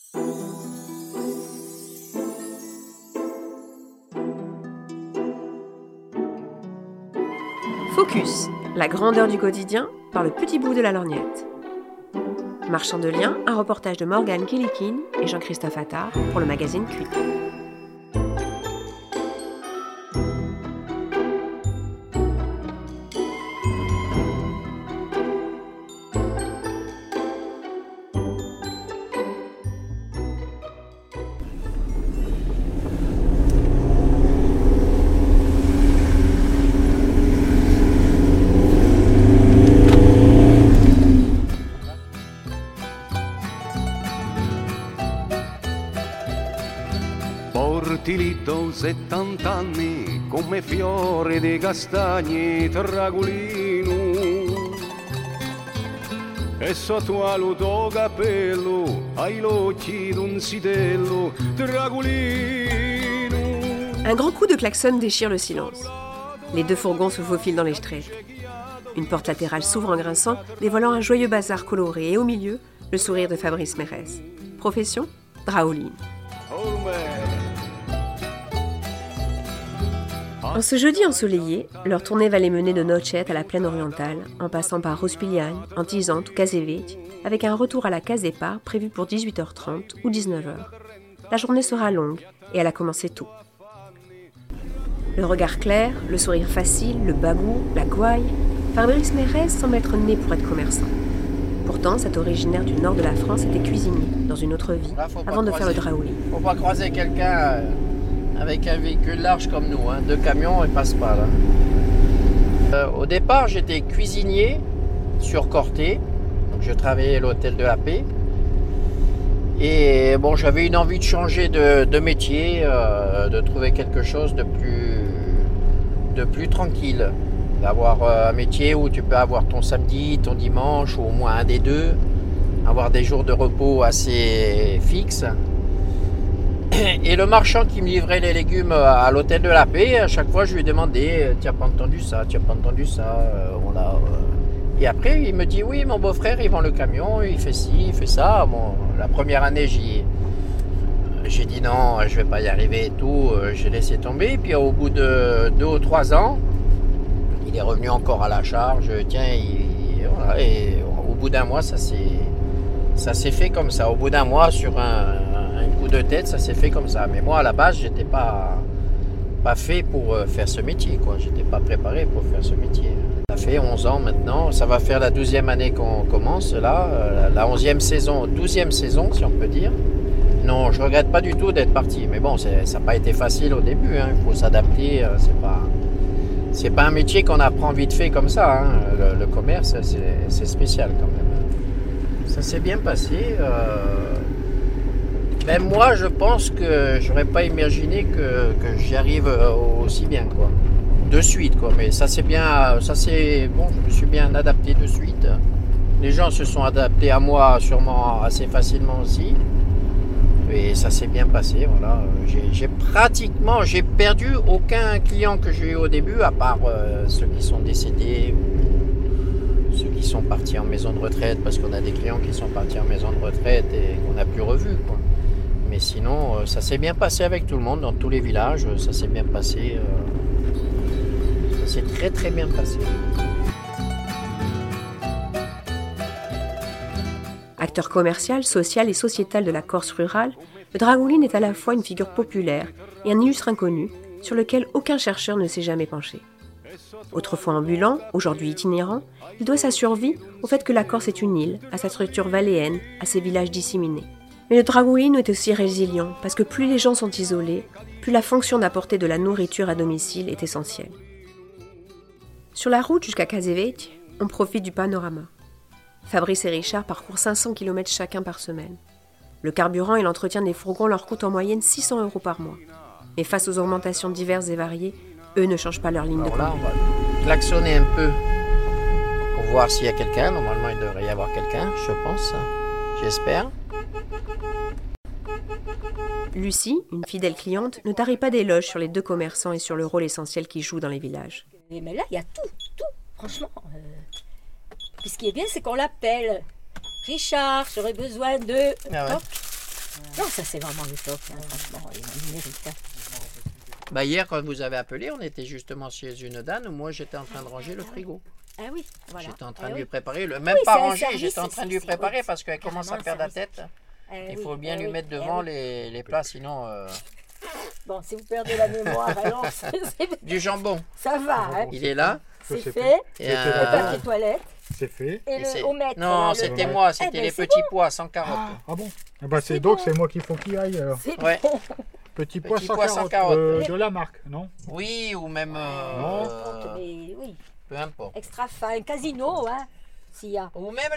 Focus, la grandeur du quotidien par le petit bout de la lorgnette. Marchand de liens, un reportage de Morgane Kilikine et Jean-Christophe Attard pour le magazine Cuit. Portilito 70 anni come fiore di castagni Dragulino e sotto al tuo capello hai l'occhi d'un sitello Dragulino. Un grand coup de klaxon déchire le silence. Les deux fourgons se faufilent dans les Streites. Une porte latérale s'ouvre en grinçant, dévoilant un joyeux bazar coloré et au milieu, le sourire de Fabrice Mérès. Profession, draouline. En ce jeudi ensoleillé, leur tournée va les mener de Nochet à la plaine orientale, en passant par Rospigliane, Antizante ou Kazevich, avec un retour à la case départ prévu pour 18h30 ou 19h. La journée sera longue et elle a commencé tôt. Le regard clair, le sourire facile, le bagou, la gouaille, Fabrice Mérès semble être né pour être commerçant. Pourtant, cet originaire du nord de la France était cuisinier dans une autre vie, avant de faire le draouli. Faut pas croiser quelqu'un avec un véhicule large comme nous, hein. 2 camions, il passe pas là. Au départ, j'étais cuisinier sur Corté, donc je travaillais à l'hôtel de la Paix. Et bon, j'avais une envie de changer de métier, de trouver quelque chose de plus tranquille. D'avoir un métier où tu peux avoir ton samedi, ton dimanche, ou au moins un des deux, avoir des jours de repos assez fixes. Et le marchand qui me livrait les légumes à l'hôtel de la Paix, à chaque fois je lui demandais « Tu n'as pas entendu ça, tu n'as pas entendu ça Et après il me dit « Oui, mon beau-frère il vend le camion, il fait ci, il fait ça. » Bon, la première année j'ai dit non, je ne vais pas y arriver et tout, j'ai laissé tomber. Et puis au bout de 2 ou 3 ans, il est revenu encore à la charge. Tiens, voilà, et au bout d'un mois, ça s'est fait comme ça. Au bout d'un mois, sur un coup de tête, ça s'est fait comme ça. Mais moi, à la base, j'étais pas fait pour faire ce métier, quoi. J'étais pas préparé pour faire ce métier. Ça fait 11 ans maintenant. Ça va faire la 12e année qu'on commence, là. La 11e saison, 12e saison, si on peut dire. Non, je regrette pas du tout d'être parti. Mais bon, ça n'a pas été facile au début, hein. Il faut s'adapter. C'est pas un métier qu'on apprend vite fait comme ça, hein. Le commerce, c'est spécial quand même. Ça s'est bien passé. Même moi, je pense que j'aurais pas imaginé que j'y arrive aussi bien, quoi. De suite, quoi. Mais ça c'est bon. Je me suis bien adapté de suite. Les gens se sont adaptés à moi, sûrement assez facilement aussi. Et ça s'est bien passé, voilà. J'ai perdu aucun client que j'ai eu au début, à part ceux qui sont décédés, ceux qui sont partis en maison de retraite, parce qu'on a des clients qui sont partis en maison de retraite et qu'on n'a plus revus, quoi. Mais sinon, ça s'est bien passé avec tout le monde, dans tous les villages, ça s'est bien passé. Ça s'est très très bien passé. Acteur commercial, social et sociétal de la Corse rurale, le dragouline est à la fois une figure populaire et un illustre inconnu sur lequel aucun chercheur ne s'est jamais penché. Autrefois ambulant, aujourd'hui itinérant, il doit sa survie au fait que la Corse est une île, à sa structure valléenne, à ses villages disséminés. Mais le dragouline est aussi résilient parce que plus les gens sont isolés, plus la fonction d'apporter de la nourriture à domicile est essentielle. Sur la route jusqu'à Kazevich, on profite du panorama. Fabrice et Richard parcourent 500 km chacun par semaine. Le carburant et l'entretien des fourgons leur coûtent en moyenne 600 € par mois. Mais face aux augmentations diverses et variées, eux ne changent pas leur ligne de conduite. Là, on va klaxonner un peu pour voir s'il y a quelqu'un. Normalement, il devrait y avoir quelqu'un, je pense. J'espère. Lucie, une fidèle cliente, ne tarit pas d'éloges sur les deux commerçants et sur le rôle essentiel qu'ils jouent dans les villages. Mais là, il y a tout, franchement. Puis ce qui est bien, c'est qu'on l'appelle. Richard, j'aurais besoin de... Ah ouais. Hop. Non, ça c'est vraiment le top, hein, franchement, il mérite. Bah hier, quand vous avez appelé, on était justement chez une dame où moi j'étais en train de ranger le frigo. Ah oui, voilà. J'étais en train Ah de lui oui. préparer, même Oui, pas c'est un ranger, service, j'étais en train de lui c'est- préparer oui, parce qu'elle commence à carrément un perdre la service. tête. Eh Il oui, faut bien eh lui oui, mettre eh devant oui. les plats, sinon Bon, si vous perdez la mémoire, alors du jambon. ça va, hein. Il est là. C'est sais fait. Et, C'était Le papier toilette C'est fait. et et c'est- le omettre. non, là, le- c'était le- moi, Eh c'était ben, les c'est petits pois sans carottes. Ah bon bah, C'est c'est donc bon. c'est moi qu'il faut qu'il aille alors. C'est Ouais. bon. Petit pois sans pois sans carotte. carotte. De la marque, non? Oui, ou même Mais oui, peu importe. extra fin, casino, hein, s'il y a. Ou même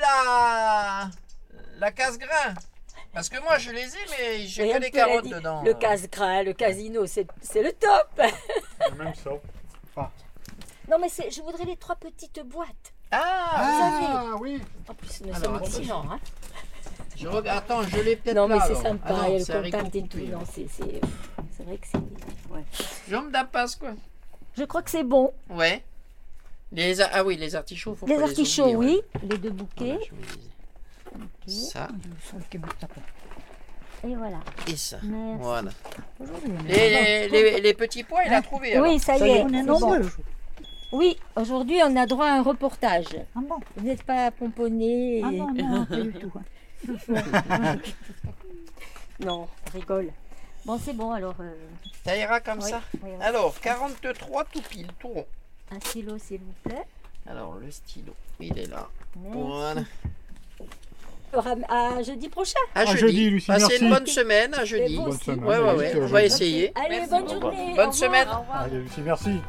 la casse-grain. Parce que moi je les ai, mais j'ai Et que un les peu la carottes di- dedans. Le casse-grain, le casino, c'est le top. Le même ça. Non, mais je voudrais les 3 petites boîtes. Ah, Ah oui. En plus, nous Alors, sommes attends. exigeants. Hein. Attends, je l'ai peut-être Non, mais là, c'est alors. sympa, Ah non, il y a c'est le haricot contact et tout. coupé. Non, c'est vrai que c'est. Ouais. Je me tapasse quoi. Je crois que c'est bon. Ouais. Ah oui, les artichauts, faut Les pas artichauts, oublier, ouais. oui. Les 2 bouquets. Voilà, je vous disais. Ça Et voilà. et ça. Merci. Voilà. Aujourd'hui, on est- Les petits pois, il a trouvé. alors. Oui, ça y est. On est c'est nombreux. bon. Oui, aujourd'hui, on a droit à un reportage. Ah bon? Vous n'êtes pas pomponné. Ah non, non, pas du tout. Non, on rigole. Bon, c'est bon, alors. Ça ira comme Oui, ça. oui, oui. Alors, 43 tout pile, tout rond. Un stylo, s'il vous plaît. Alors, le stylo, il est là. Merci. Voilà. À jeudi prochain. À jeudi. jeudi, Lucie, Passez merci. une bonne semaine, à jeudi. vous Bonne aussi. semaine. Ouais, ouais, Lucie, ouais. On à va jeudi. essayer. Allez, Merci. bonne Au revoir. journée. Bonne Au revoir. semaine. Au revoir. Allez, Lucie, merci.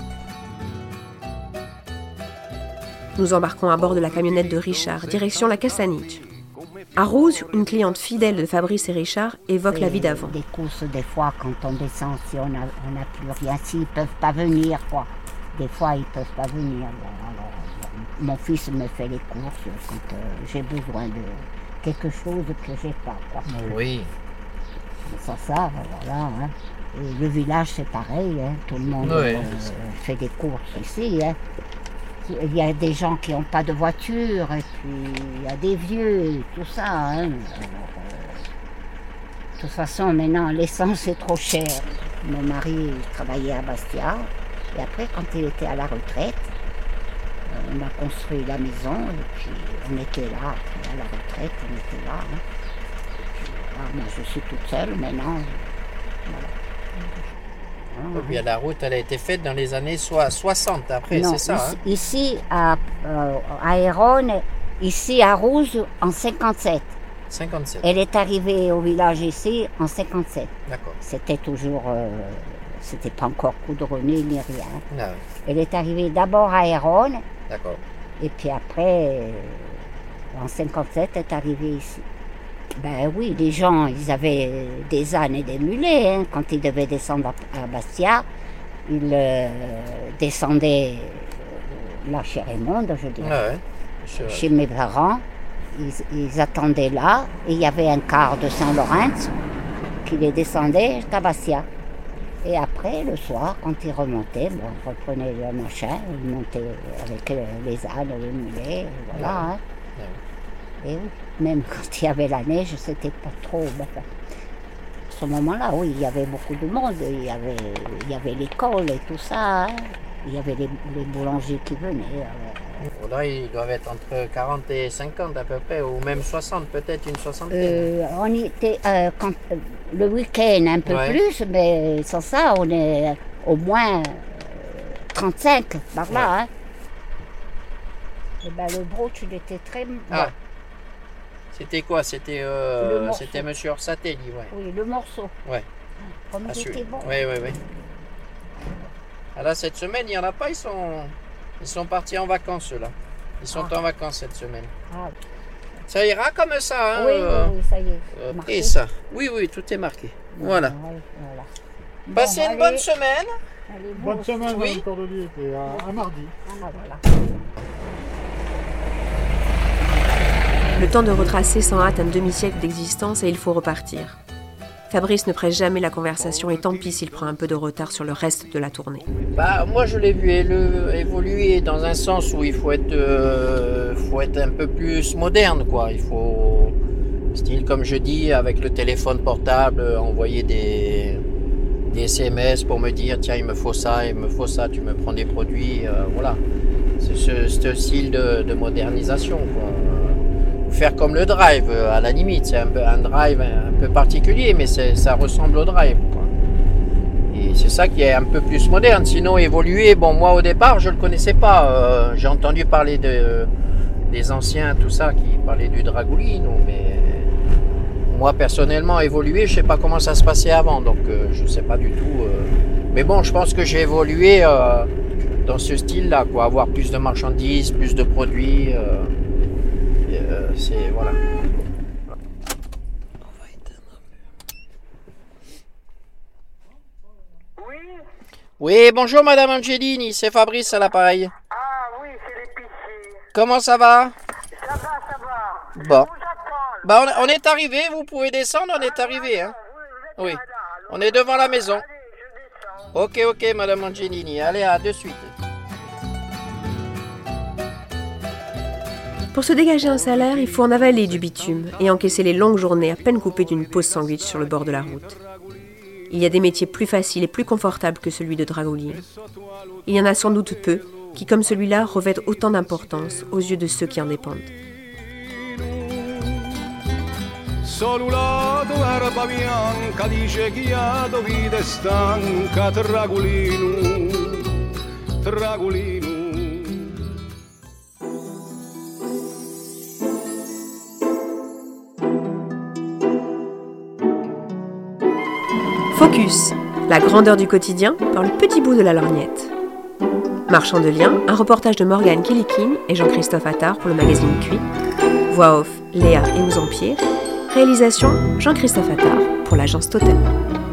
Nous embarquons à bord de la camionnette de Richard, direction la Castaniche. À Rouge, une cliente fidèle de Fabrice et Richard évoque la vie d'avant. Des courses, des fois, quand on descend, si on n'a plus rien, s'ils ne peuvent pas venir, quoi. Des fois, ils ne peuvent pas venir. Bon, alors, mon fils me fait les courses quand j'ai besoin de quelque chose que j'ai pas, quoi. Oui. Sans ça, voilà. Hein. Et le village, c'est pareil. Hein. Tout le monde Oui. fait des courses ici. Hein. Il y a des gens qui n'ont pas de voiture, et puis il y a des vieux, et tout ça. Hein. Alors, de toute façon, maintenant, l'essence est trop chère. Mon mari travaillait à Bastia, et après, quand il était à la retraite, on a construit la maison, et puis on était là, après, à la retraite, on était là. Hein. Et puis, voilà, moi, je suis toute seule maintenant. Voilà. Et puis la route, elle a été faite dans les années 60 après, Non, c'est ça. hein. ici à Hérone, ici à Rouge en 57. 57. Elle est arrivée au village ici en 57. D'accord. C'était toujours, c'était pas encore coudronné ni rien. Ah, ouais. Elle est arrivée d'abord à Hérone D'accord. et puis après, en 57, elle est arrivée ici. Ben oui, les gens, ils avaient des ânes et des mulets. Hein. Quand ils devaient descendre à Bastia, ils descendaient là chez Raymond, je dirais. Ah ouais. Je- Chez mes parents, ils attendaient là, et il y avait un car de Saint-Laurent qui les descendait jusqu'à Bastia. Et après, le soir, quand ils remontaient, bon, ils reprenaient le machin, ils montaient avec les ânes, les mulets, et voilà. Hein. Et oui, même quand il y avait la neige, c'était pas trop. Ben, à ce moment-là, oui, il y avait beaucoup de monde, il y avait l'école et tout ça, hein. Il y avait les boulangers qui venaient. Là, ils doivent être entre 40 et 50 à peu près, ou même 60, peut-être une soixantaine. On y était le week-end un peu Ouais. plus, mais sans ça, on est au moins 35 par là. Hein. Et ben, le brooch, il était très. Ah. C'était quoi? C'était Le morceau. c'était Monsieur Orsatelli, ouais. Oui, le morceau. Ouais. Comme Ah, il était bon. Oui, oui, oui. Ah là, cette semaine, il n'y en a pas, ils sont partis en vacances, ceux-là. Ils sont en vacances cette semaine. Ah, Ça ira comme ça, hein? oui, oui, ça y est. marqué. Et ça. Oui, oui, tout est marqué. Voilà. Ouais, voilà. Passez Bon, une allez, bonne semaine. allez, vous Bonne aussi. semaine, Oui. Madame Cordelier, et à mardi. Ah, voilà. Le temps de retracer sans hâte un demi-siècle d'existence et il faut repartir. Fabrice ne presse jamais la conversation et tant pis s'il prend un peu de retard sur le reste de la tournée. Bah, moi, je l'ai vu évoluer dans un sens où il faut être un peu plus moderne, quoi. Il faut Style, comme je dis, avec le téléphone portable, envoyer des SMS pour me dire tiens, il me faut ça, tu me prends des produits, voilà. C'est ce style de modernisation, quoi. Faire comme le drive, à la limite, c'est un drive un peu particulier, mais ça ressemble au drive, quoi. Et c'est ça qui est un peu plus moderne. Sinon, évoluer, bon, moi au départ, je ne le connaissais pas. J'ai entendu parler des anciens, tout ça, qui parlaient du Dragulino, mais moi personnellement, évoluer, je ne sais pas comment ça se passait avant, donc je ne sais pas du tout. Mais bon, je pense que j'ai évolué dans ce style-là, quoi. Avoir plus de marchandises, plus de produits. C'est voilà. Oui, bonjour Madame Angelini, c'est Fabrice à l'appareil. Ah oui, c'est l'épicier. Comment ça va? Ça va. Bon. Je vous attends. Bah on est arrivé, vous pouvez descendre, on est arrivé. Hein. Vous êtes Oui, là, alors. on est devant la maison. Allez, je descends. Ok, Madame Angelini, allez, à de suite. Pour se dégager un salaire, il faut en avaler du bitume et encaisser les longues journées à peine coupées d'une pause sandwich sur le bord de la route. Il y a des métiers plus faciles et plus confortables que celui de dragolino. Il y en a sans doute peu qui, comme celui-là, revêtent autant d'importance aux yeux de ceux qui en dépendent. Solulato erba bianca dice chiado vita stanca Dragulino, Dragulino. Focus, la grandeur du quotidien par le petit bout de la lorgnette. Marchand de liens, un reportage de Morgane Kilikine et Jean-Christophe Attard pour le magazine Cuit. Voix off, Léa et Ouzan Pierre. Réalisation, Jean-Christophe Attard pour l'agence Totem.